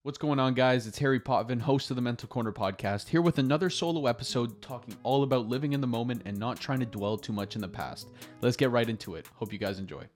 What's going on, guys? It's Harry Potvin, host of the Mental Corner podcast, here with another solo episode talking all about living in the moment and not trying to dwell too much in the past. Let's get right into it. Hope you guys enjoy.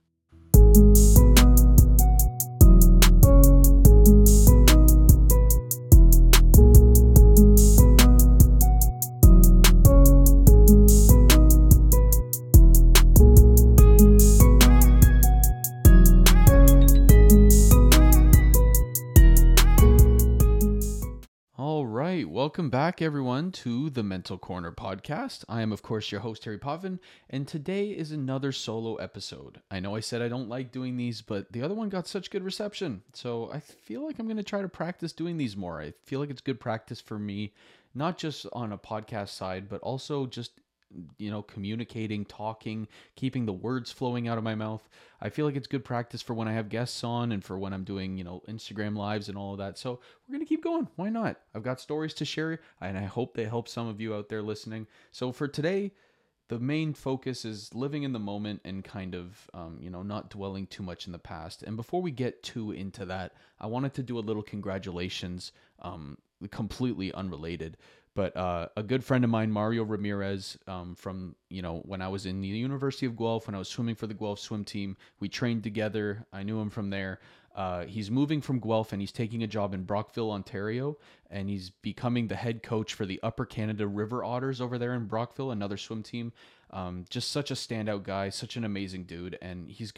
Welcome back, everyone, to the Mental Corner podcast. I am, of course, your host, Harry Potvin, and today is another solo episode. I know I said I don't like doing these, but the other one got such good reception, so I feel like I'm going to try to practice doing these more. I feel like it's good practice for me, not just on a podcast side, but also just communicating, talking, keeping the words flowing out of my mouth. I feel like it's good practice for when I have guests on and for when I'm doing, Instagram lives and all of that. So we're going to keep going. Why not? I've got stories to share and I hope they help some of you out there listening. So for today, the main focus is living in the moment and kind of, not dwelling too much in the past. And before we get too into that, I wanted to do a little congratulations, completely unrelated. But a good friend of mine, Mario Ramirez, from, when I was in the University of Guelph, when I was swimming for the Guelph swim team, we trained together. I knew him from there. He's moving from Guelph and he's taking a job in Brockville, Ontario, and he's becoming the head coach for the Upper Canada River Otters over there in Brockville, another swim team. Just such a standout guy, such an amazing dude, and he's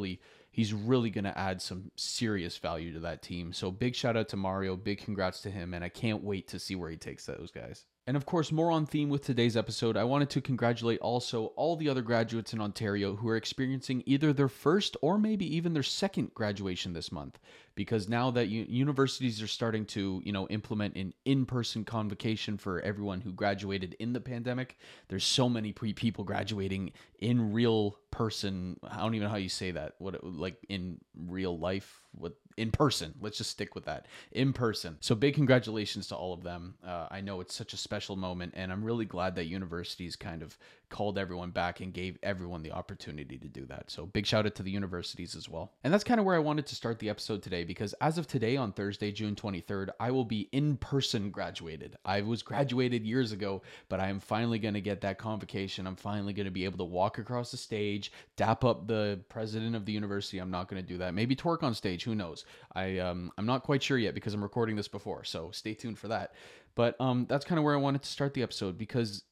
really going to add some serious value to that team. So big shout out to Mario, big congrats to him, and I can't wait to see where he takes those guys. And of course, more on theme with today's episode, I wanted to congratulate also all the other graduates in Ontario who are experiencing either their first or maybe even their second graduation this month. Because now that universities are starting to, implement an in-person convocation for everyone who graduated in the pandemic, there's so many people graduating in real person. I don't even know how you say that. Like in real life? In person. Let's just stick with that. In person. So big congratulations to all of them. I know it's such a special moment, and I'm really glad that universities kind of called everyone back and gave everyone the opportunity to do that. So big shout out to the universities as well. And that's kind of where I wanted to start the episode today, because as of today, on Thursday, June 23rd, I will be in person graduated. I was graduated years ago, but I am finally going to get that convocation. I'm finally going to be able to walk across the stage, dap up the president of the university. I'm not going to do that. Maybe twerk on stage. Who knows? I'm not quite sure yet because I'm recording this before, so stay tuned for that. But that's kind of where I wanted to start the episode, because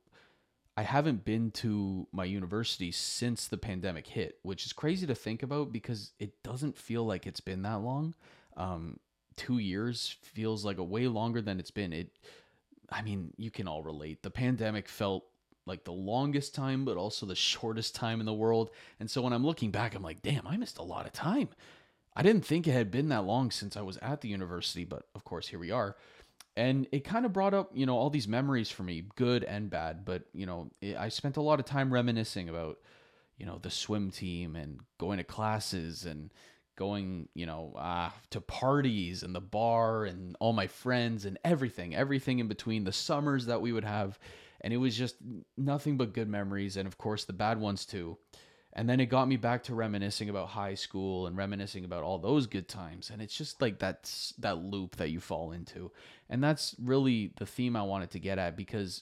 I haven't been to my university since the pandemic hit, which is crazy to think about because it doesn't feel like it's been that long. 2 years feels like a way longer than it's been. You can all relate. The pandemic felt like the longest time, but also the shortest time in the world. And so when I'm looking back, I'm like, damn, I missed a lot of time. I didn't think it had been that long since I was at the university, but of course, here we are. And it kind of brought up, all these memories for me, good and bad. But, I spent a lot of time reminiscing about, the swim team and going to classes and going, to parties and the bar and all my friends and everything in between, the summers that we would have. And it was just nothing but good memories. And of course, the bad ones too. And then it got me back to reminiscing about high school and reminiscing about all those good times. And it's just like that loop that you fall into. And that's really the theme I wanted to get at, because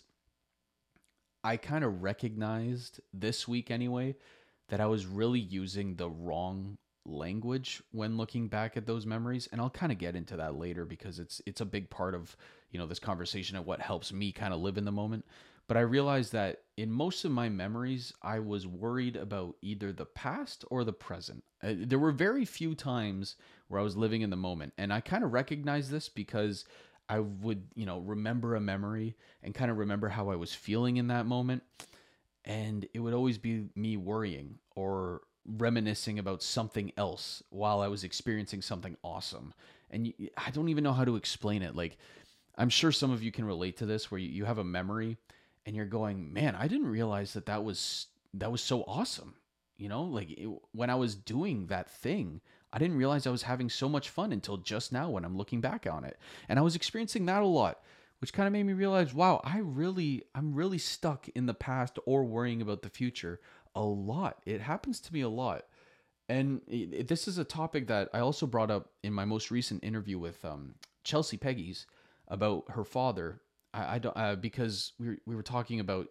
I kind of recognized this week anyway that I was really using the wrong language when looking back at those memories. And I'll kind of get into that later because it's a big part of, this conversation and what helps me kind of live in the moment. But I realized that in most of my memories, I was worried about either the past or the present. There were very few times where I was living in the moment. And I kind of recognized this because I would, remember a memory and kind of remember how I was feeling in that moment. And it would always be me worrying or reminiscing about something else while I was experiencing something awesome. And I don't even know how to explain it. Like, I'm sure some of you can relate to this, where you have a memory and you're going, man, I didn't realize that was so awesome. When I was doing that thing, I didn't realize I was having so much fun until just now when I'm looking back on it. And I was experiencing that a lot, which kind of made me realize, wow, I'm really stuck in the past or worrying about the future a lot. It happens to me a lot. And this is a topic that I also brought up in my most recent interview with Chelsea Peggies about her father. I don't because we were talking about,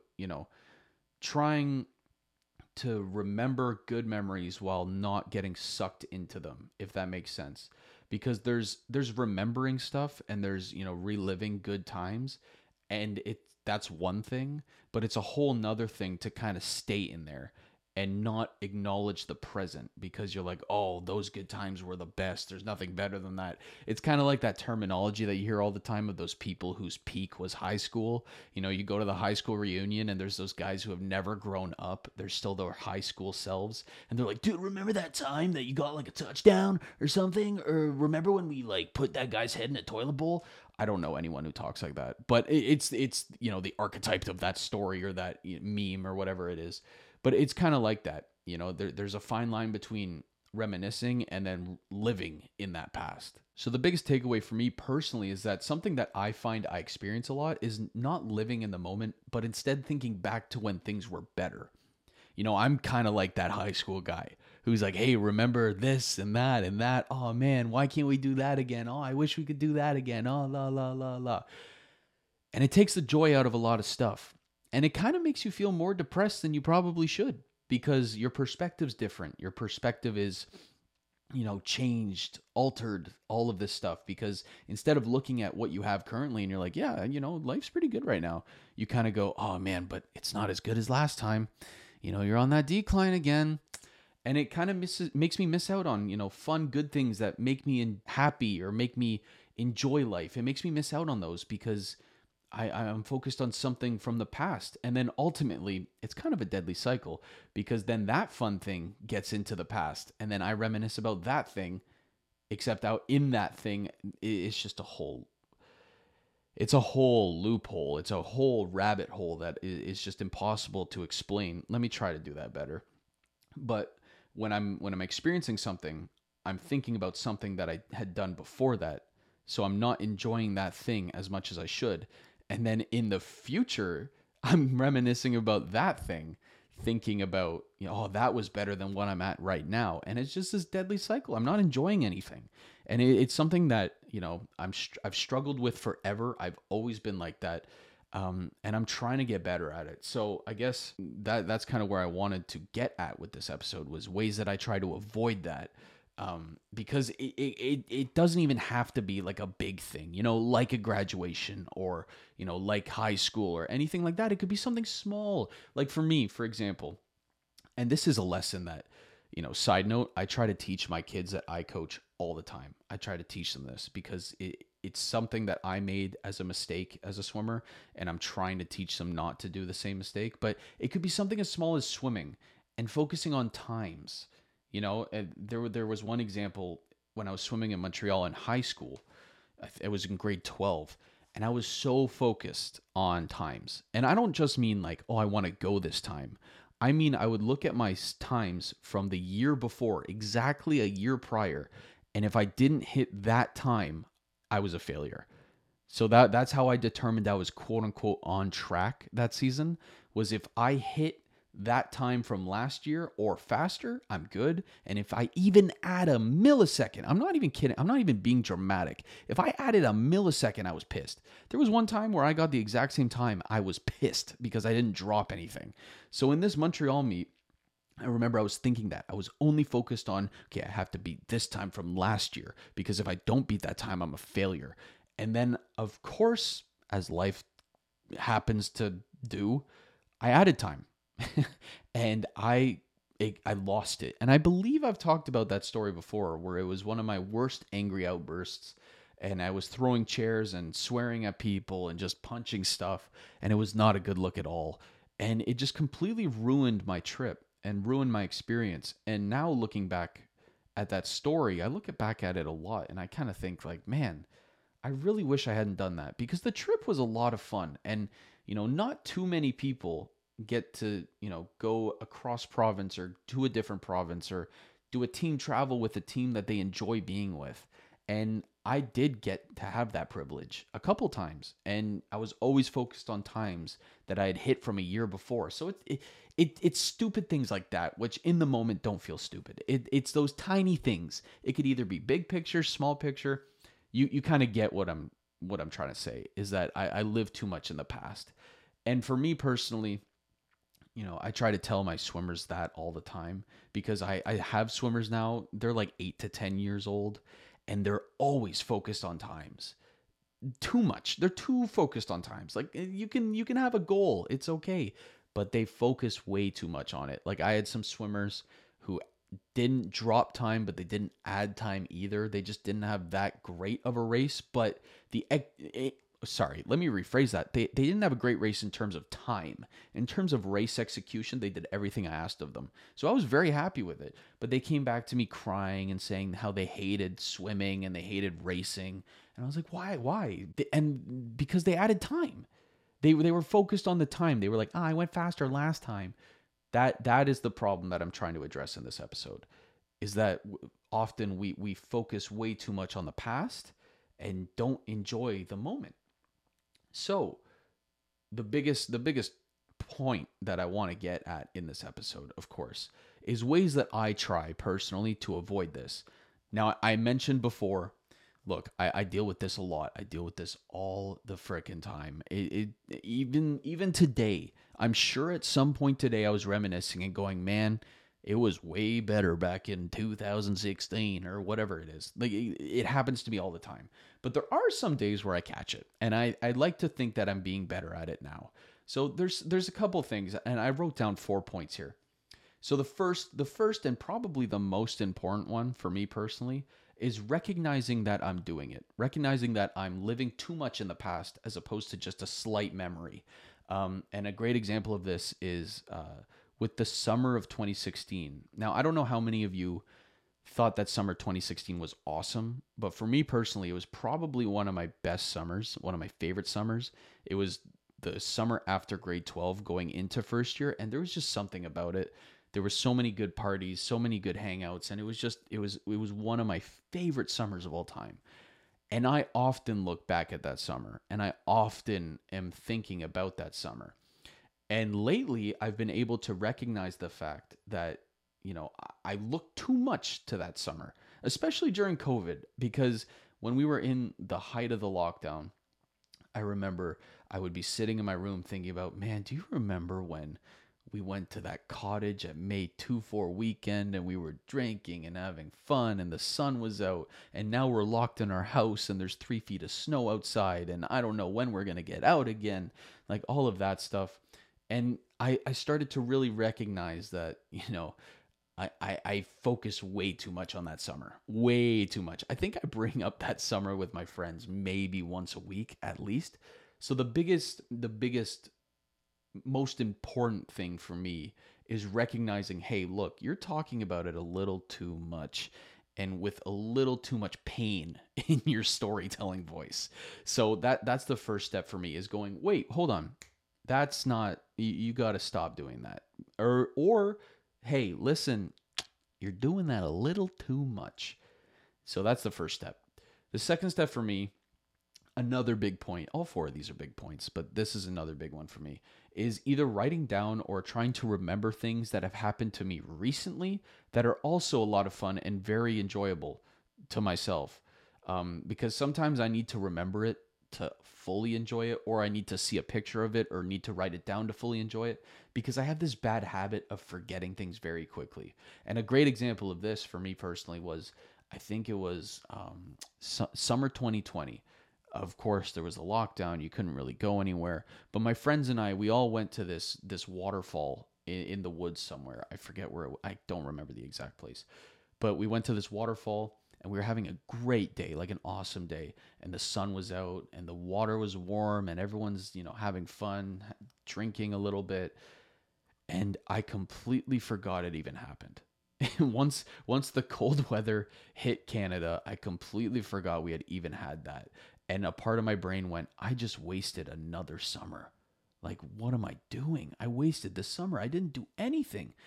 trying to remember good memories while not getting sucked into them, if that makes sense. Because there's remembering stuff, and there's, reliving good times, and that's one thing, but it's a whole nother thing to kind of stay in there and not acknowledge the present, because you're like, oh, those good times were the best. There's nothing better than that. It's kind of like that terminology that you hear all the time of those people whose peak was high school. You go to the high school reunion, and there's those guys who have never grown up. They're still their high school selves. And they're like, dude, remember that time that you got like a touchdown or something? Or remember when we like put that guy's head in a toilet bowl? I don't know anyone who talks like that, but it's the archetype of that story or that meme or whatever it is. But it's kind of like that. There's a fine line between reminiscing and then living in that past. So the biggest takeaway for me personally is that something that I find I experience a lot is not living in the moment, but instead thinking back to when things were better. I'm kind of like that high school guy who's like, hey, remember this and that and that. Oh man, why can't we do that again? Oh, I wish we could do that again. Oh, la, la, la, la. And it takes the joy out of a lot of stuff. And it kind of makes you feel more depressed than you probably should, because your perspective's different. Your perspective is, changed, altered, all of this stuff. Because instead of looking at what you have currently and you're like, yeah, life's pretty good right now, you kind of go, oh man, but it's not as good as last time. You're on that decline again. And it kind of makes me miss out on, fun, good things that make me happy or make me enjoy life. It makes me miss out on those because I'm focused on something from the past. And then ultimately, it's kind of a deadly cycle, because then that fun thing gets into the past. And then I reminisce about that thing, except out in that thing, it's just it's a whole loophole. It's a whole rabbit hole that is just impossible to explain. Let me try to do that better. But when I'm experiencing something, I'm thinking about something that I had done before that. So I'm not enjoying that thing as much as I should. And then in the future, I'm reminiscing about that thing, thinking about, oh, that was better than what I'm at right now. And it's just this deadly cycle. I'm not enjoying anything. And it's something that, I've struggled with forever. I've always been like that. And I'm trying to get better at it. So I guess that's kind of where I wanted to get at with this episode, was ways that I try to avoid that. Because it doesn't even have to be like a big thing, like a graduation or, like high school or anything like that. It could be something small. Like for me, for example, and this is a lesson that, side note, I try to teach my kids that I coach all the time. I try to teach them this because it's something that I made as a mistake as a swimmer, and I'm trying to teach them not to do the same mistake. But it could be something as small as swimming and focusing on times. And there was one example when I was swimming in Montreal in high school. It was in grade 12, and I was so focused on times. And I don't just mean like, oh, I want to go this time. I mean, I would look at my times from the year before, exactly a year prior, and if I didn't hit that time, I was a failure. So that's how I determined I was quote unquote on track that season, was if I hit that time from last year or faster, I'm good. And if I even add a millisecond, I'm not even kidding. I'm not even being dramatic. If I added a millisecond, I was pissed. There was one time where I got the exact same time. I was pissed because I didn't drop anything. So in this Montreal meet, I remember I was thinking that. I was only focused on, okay, I have to beat this time from last year, because if I don't beat that time, I'm a failure. And then, of course, as life happens to do, I added time. And I lost it. And I believe I've talked about that story before, where it was one of my worst angry outbursts, and I was throwing chairs and swearing at people and just punching stuff, and it was not a good look at all. And it just completely ruined my trip and ruined my experience. And now looking back at that story, I look back at it a lot, and I kind of think like, man, I really wish I hadn't done that, because the trip was a lot of fun. And, not too many people get to, go across province or to a different province or do a team travel with a team that they enjoy being with. And I did get to have that privilege a couple times, and I was always focused on times that I had hit from a year before. So it's stupid things like that, which in the moment don't feel stupid. It's those tiny things. It could either be big picture, small picture. You kind of get what I'm trying to say is that I live too much in the past. And for me personally, I try to tell my swimmers that all the time because I have swimmers now. They're like 8 to 10 years old, and they're always focused on times. Too much. They're too focused on times. Like you can have a goal. It's okay. But they focus way too much on it. Like I had some swimmers who didn't drop time, but they didn't add time either. They just didn't have that great of a race. But sorry, let me rephrase that. They didn't have a great race in terms of time. In terms of race execution, they did everything I asked of them. So I was very happy with it. But they came back to me crying and saying how they hated swimming and they hated racing. And I was like, why? Why? And because they added time. They were focused on the time. They were like, I went faster last time. That is the problem that I'm trying to address in this episode. Is that often we focus way too much on the past and don't enjoy the moment. So the biggest point that I want to get at in this episode, of course, is ways that I try personally to avoid this. Now, I mentioned before, look, I deal with this a lot. I deal with this all the frickin' time. Even today, I'm sure at some point today I was reminiscing and going, man, it was way better back in 2016 or whatever it is. Like it happens to me all the time. But there are some days where I catch it, and I like to think that I'm being better at it now. So there's a couple things, and I wrote down 4 points here. So the first and probably the most important one for me personally is recognizing that I'm doing it, recognizing that I'm living too much in the past as opposed to just a slight memory. And a great example of this is with the summer of 2016. Now, I don't know how many of you thought that summer 2016 was awesome, but for me personally, it was probably one of my best summers, one of my favorite summers. It was the summer after grade 12 going into first year, and there was just something about it. There were so many good parties, so many good hangouts, and it was one of my favorite summers of all time. And I often look back at that summer, and I often am thinking about that summer. And lately, I've been able to recognize the fact that, I look too much to that summer, especially during COVID, because when we were in the height of the lockdown, I remember I would be sitting in my room thinking about, man, do you remember when we went to that cottage at May 2-4 weekend and we were drinking and having fun and the sun was out, and now we're locked in our house and there's 3 feet of snow outside and I don't know when we're going to get out again, like all of that stuff. And I started to really recognize that, I focus way too much on that summer, way too much. I think I bring up that summer with my friends maybe once a week at least. So the biggest, most important thing for me is recognizing, hey, look, you're talking about it a little too much and with a little too much pain in your storytelling voice. So that's the first step for me is going, wait, hold on. That's not, you got to stop doing that. Or hey, listen, you're doing that a little too much. So that's the first step. The second step for me, another big point, all four of these are big points, but this is another big one for me, is either writing down or trying to remember things that have happened to me recently that are also a lot of fun and very enjoyable to myself. Because sometimes I need to remember it to fully enjoy it, or I need to see a picture of it or need to write it down to fully enjoy it, because I have this bad habit of forgetting things very quickly. And a great example of this for me personally was, I think it was summer 2020. Of course, there was a lockdown. You couldn't really go anywhere. But my friends and I, we all went to this waterfall in the woods somewhere. I forget where. I don't remember the exact place. But we went to this waterfall and we were having a great day, like an awesome day. And the sun was out and the water was warm and everyone's, having fun, drinking a little bit. And I completely forgot it even happened. once the cold weather hit Canada, I completely forgot we had even had that. And a part of my brain went, I just wasted another summer. Like, what am I doing? I wasted the summer. I didn't do anything.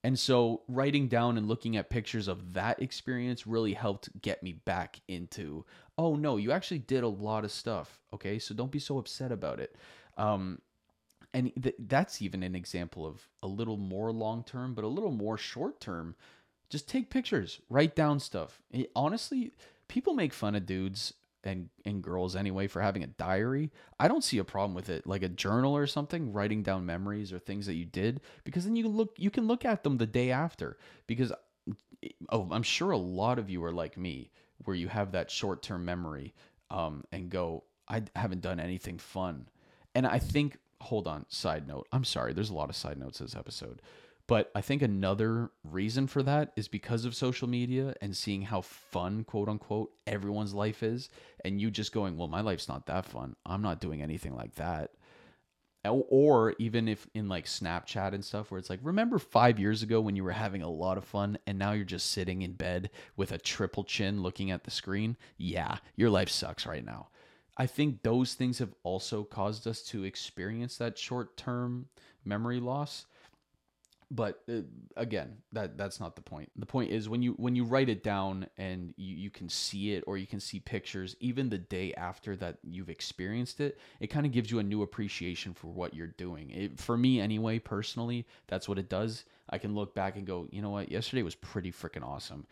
And so writing down and looking at pictures of that experience really helped get me back into, oh no, you actually did a lot of stuff. Okay. So don't be so upset about it. Um, and that's even an example of a little more long term, but a little more short term. Just take pictures, write down stuff. Honestly, people make fun of dudes and girls anyway for having a diary. I don't see a problem with it, like a journal or something, writing down memories or things that you did, because then you can look at them the day after. Because oh, I'm sure a lot of you are like me, where you have that short term memory, and go, I haven't done anything fun. And I think, hold on, side note. I'm sorry, there's a lot of side notes this episode. But I think another reason for that is because of social media and seeing how fun, quote unquote, everyone's life is. And you just going, well, my life's not that fun. I'm not doing anything like that. Or even if in like Snapchat and stuff, where it's like, remember 5 years ago when you were having a lot of fun and now you're just sitting in bed with a triple chin looking at the screen? Yeah, your life sucks right now. I think those things have also caused us to experience that short term memory loss. But again, that's not the point. The point is when you write it down and you can see it, or you can see pictures even the day after that you've experienced it, it kind of gives you a new appreciation for what you're doing. For me anyway, personally, that's what it does. I can look back and go, you know what, yesterday was pretty freaking awesome.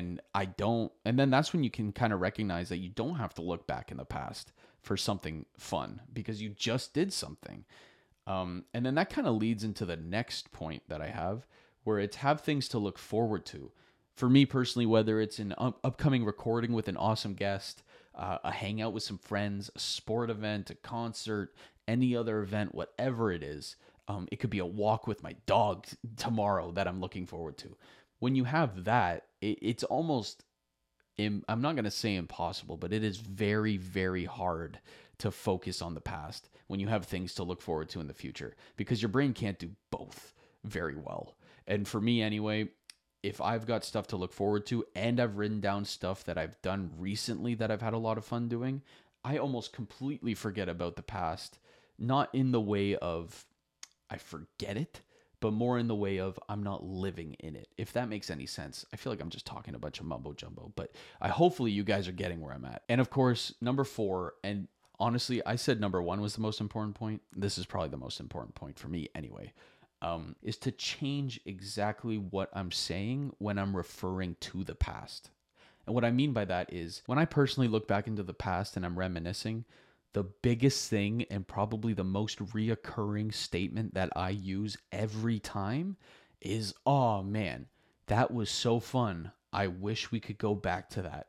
And then that's when you can kind of recognize that you don't have to look back in the past for something fun, because you just did something. And then that kind of leads into the next point that I have, where it's have things to look forward to. For me personally, whether it's an upcoming recording with an awesome guest, a hangout with some friends, a sport event, a concert, any other event, whatever it is. It could be a walk with my dog tomorrow that I'm looking forward to. When you have that, it's almost, I'm not going to say impossible, but it is very, very hard to focus on the past when you have things to look forward to in the future, because your brain can't do both very well. And for me anyway, if I've got stuff to look forward to and I've written down stuff that I've done recently that I've had a lot of fun doing, I almost completely forget about the past. Not in the way of I forget it, but more in the way of I'm not living in it. If that makes any sense. I feel like I'm just talking a bunch of mumbo jumbo, but hopefully you guys are getting where I'm at. And of course, number 4, and honestly, I said number 1 was the most important point. This is probably the most important point for me anyway. Is to change exactly what I'm saying when I'm referring to the past. And what I mean by that is when I personally look back into the past and I'm reminiscing, the biggest thing and probably the most reoccurring statement that I use every time is, oh man, that was so fun. I wish we could go back to that.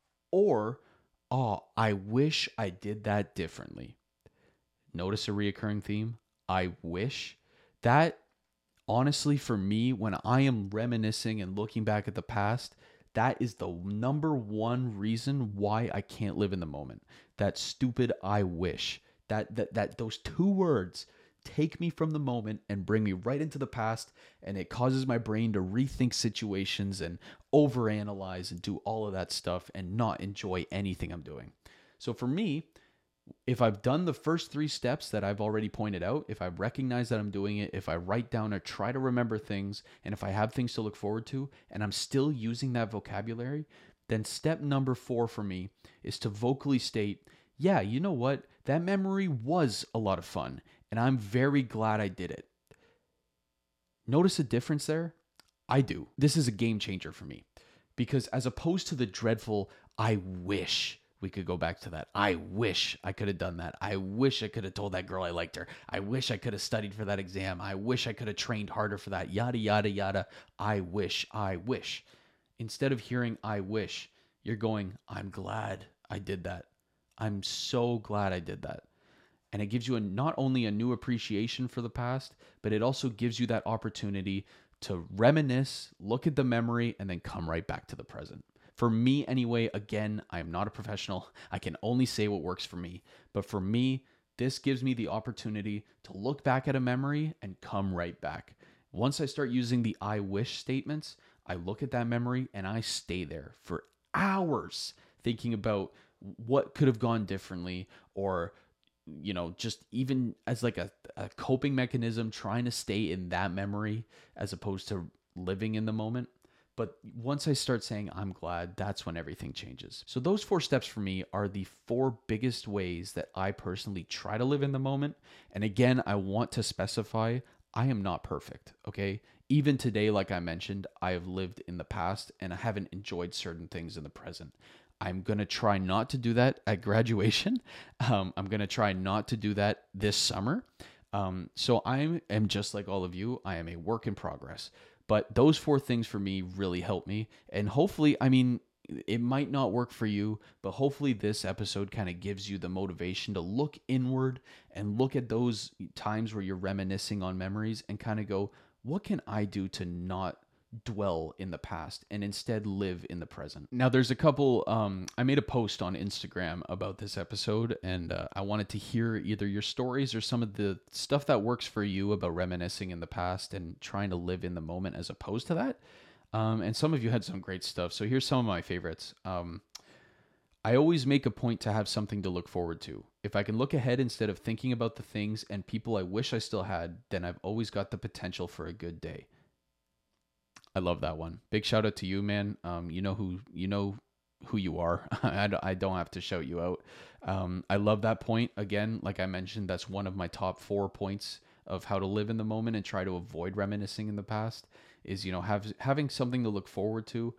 Or, oh, I wish I did that differently. Notice a reoccurring theme? I wish. That, honestly, for me, when I am reminiscing and looking back at the past, that is the number one reason why I can't live in the moment. That stupid I wish. That those 2 words take me from the moment and bring me right into the past, and it causes my brain to rethink situations and overanalyze and do all of that stuff and not enjoy anything I'm doing. So for me, if I've done the first 3 steps that I've already pointed out, if I recognize that I'm doing it, if I write down or try to remember things, and if I have things to look forward to, and I'm still using that vocabulary, then step number 4 for me is to vocally state, yeah, you know what? That memory was a lot of fun, and I'm very glad I did it. Notice a difference there? I do. This is a game changer for me, because as opposed to the dreadful, I wish we could go back to that. I wish I could have done that. I wish I could have told that girl I liked her. I wish I could have studied for that exam. I wish I could have trained harder for that. Yada, yada, yada. I wish, I wish. Instead of hearing I wish, you're going, I'm glad I did that. I'm so glad I did that. And it gives you not only a new appreciation for the past, but it also gives you that opportunity to reminisce, look at the memory, and then come right back to the present. For me anyway, again, I am not a professional. I can only say what works for me. But for me, this gives me the opportunity to look back at a memory and come right back. Once I start using the I wish statements, I look at that memory and I stay there for hours thinking about what could have gone differently, or just even as like a coping mechanism, trying to stay in that memory as opposed to living in the moment. But once I start saying I'm glad, that's when everything changes. So those 4 steps for me are the 4 biggest ways that I personally try to live in the moment. And again, I want to specify I am not perfect, okay? Even today, like I mentioned, I have lived in the past and I haven't enjoyed certain things in the present. I'm going to try not to do that at graduation. I'm going to try not to do that this summer. So I am just like all of you. I am a work in progress. But those 4 things for me really help me. And hopefully, I mean, it might not work for you, but hopefully this episode kind of gives you the motivation to look inward and look at those times where you're reminiscing on memories and kind of go, what can I do to not dwell in the past and instead live in the present? Now, there's a couple, I made a post on Instagram about this episode, and I wanted to hear either your stories or some of the stuff that works for you about reminiscing in the past and trying to live in the moment as opposed to that. And some of you had some great stuff. So here's some of my favorites. I always make a point to have something to look forward to. If I can look ahead instead of thinking about the things and people I wish I still had, then I've always got the potential for a good day. I love that one. Big shout out to you, man. You know who you are. I don't have to shout you out. I love that point. Again, like I mentioned, that's one of my top 4 points of how to live in the moment and try to avoid reminiscing in the past. Is, you know, having something to look forward to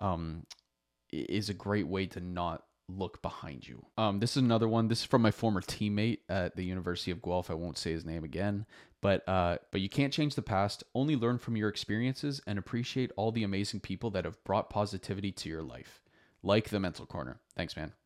is a great way to not look behind you. This is another one. This is from my former teammate at the University of Guelph. I won't say his name again. But you can't change the past. Only learn from your experiences and appreciate all the amazing people that have brought positivity to your life. Like the Mental Corner. Thanks, man.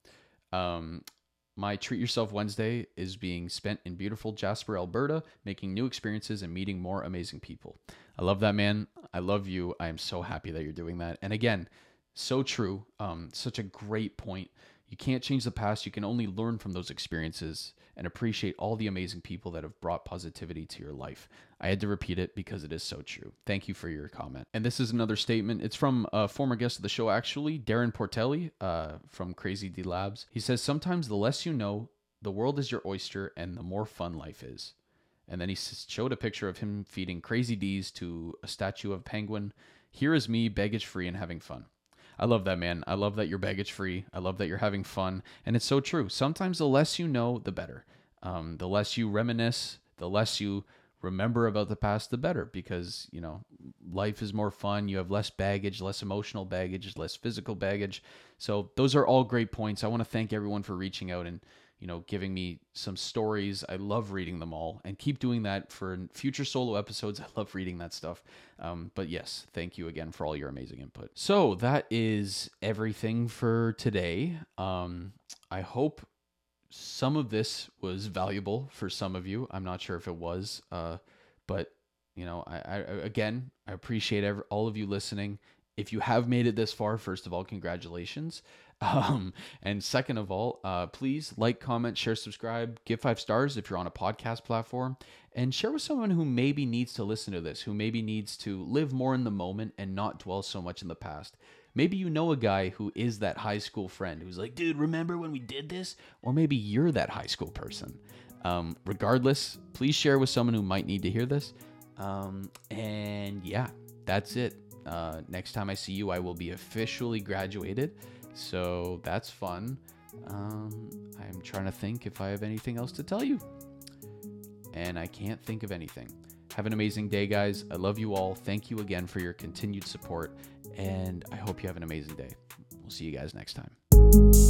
My Treat Yourself Wednesday is being spent in beautiful Jasper, Alberta, making new experiences and meeting more amazing people. I love that, man. I love you. I am so happy that you're doing that. And again, so true. Such a great point. You can't change the past. You can only learn from those experiences and appreciate all the amazing people that have brought positivity to your life. I had to repeat it because it is so true. Thank you for your comment. And this is another statement. It's from a former guest of the show, actually, Darren Portelli from Crazy D Labs. He says, sometimes the less you know, the world is your oyster and the more fun life is. And then he showed a picture of him feeding Crazy D's to a statue of a penguin. Here is me, baggage free and having fun. I love that, man. I love that you're baggage free. I love that you're having fun. And it's so true. Sometimes the less you know, the better. The less you reminisce, the less you remember about the past, the better, because, you know, life is more fun. You have less baggage, less emotional baggage, less physical baggage. So those are all great points. I want to thank everyone for reaching out and, you know, giving me some stories. I love reading them all, and keep doing that for future solo episodes. I love reading that stuff. But yes, thank you again for all your amazing input. So that is everything for today. I hope some of this was valuable for some of you. I'm not sure if it was, but you know, I appreciate all of you listening. If you have made it this far, first of all, congratulations. And second of all, please like, comment, share, subscribe, give 5 stars if you're on a podcast platform, and share with someone who maybe needs to listen to this, who maybe needs to live more in the moment and not dwell so much in the past. Maybe you know a guy who is that high school friend who's like, dude, remember when we did this? Or maybe you're that high school person. Regardless, please share with someone who might need to hear this. And yeah, that's it. Next time I see you, I will be officially graduated. So that's fun. I'm trying to think if I have anything else to tell you. And I can't think of anything. Have an amazing day, guys. I love you all. Thank you again for your continued support. And I hope you have an amazing day. We'll see you guys next time.